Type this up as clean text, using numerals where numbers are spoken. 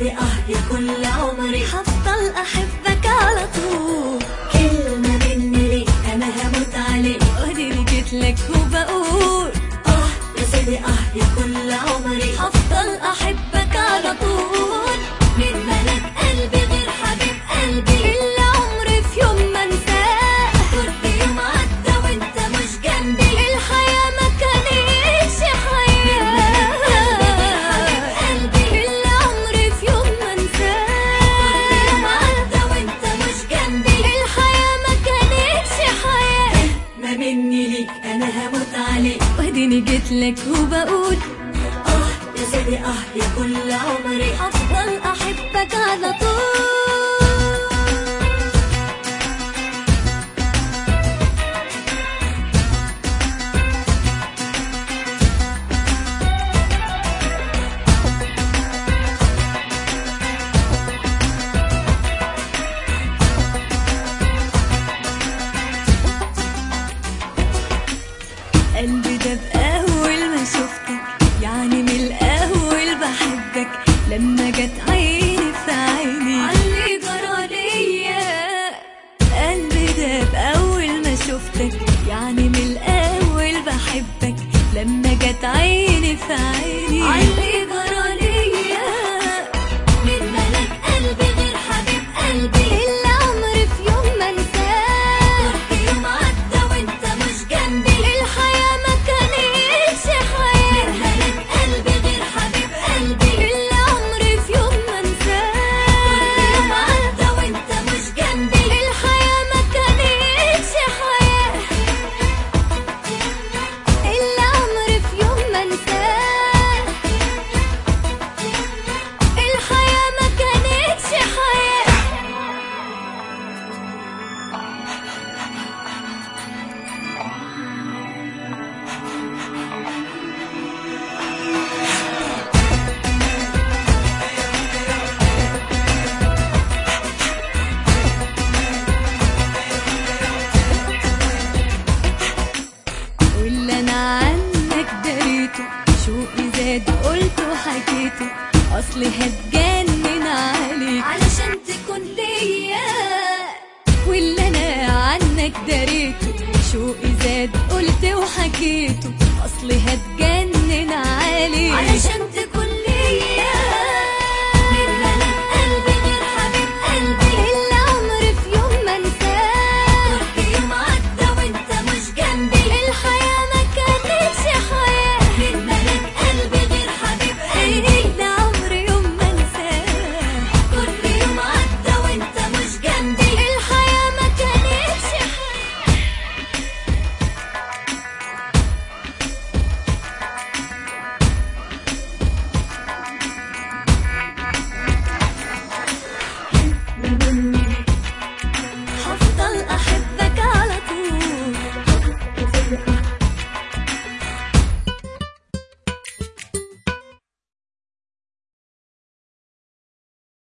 سيدي يا كل عمري هفضل احبك على طول. كلمة مني ليك انا هموت عليك، وديني جيتلك وبقول يا سيدي يا كل عمري هفضل احبك على طول. من ملك قلبي غير حبيب قلبي اللي عمري في يوم ما انساه. كل يوم عدى وانت مش جنبي، الحياة ما كانتش حياة. اللي عمري في يوم ما انساه. كل يوم عدى وانت مش جنبي، الحياة ما كانتش حياة. ما مني ليك انا هموت عليك، وديني جيتلك وبقول يا سيدي يا كل عمري هفضل احبك على طول. قلبي ده بأول ما شفتك، يعني من الأول بحبك. لما جت عيني في عيني علي جرى ليا. قلبي ده بأول ما شفتك، يعني من الأول بحبك. لما جت عيني في عيني علي جرى ليا. من ملك قلبي غير حبيب قلبي اللي عمري في يوم ما انساه. كل يوم عدى وانت مش جنبي، الحياة ما كانتش حياة. من ملك قلبي غير حبيب قلبي اللي عمري في يوم ما انساه. كل يوم عدى وانت مش جنبي، الحياة ما كانتش حياة. اللي عمري في يوم ما انساه. الحياة ما كانتش حياة. واللي انا عنك دريته، شوقي زاد قلته وحكيته. اصلي هتجنن عليك علشان تكون ليا. واللي انا عنك دريته، شوقي زاد قلت وحكيته. اصلي هتجنن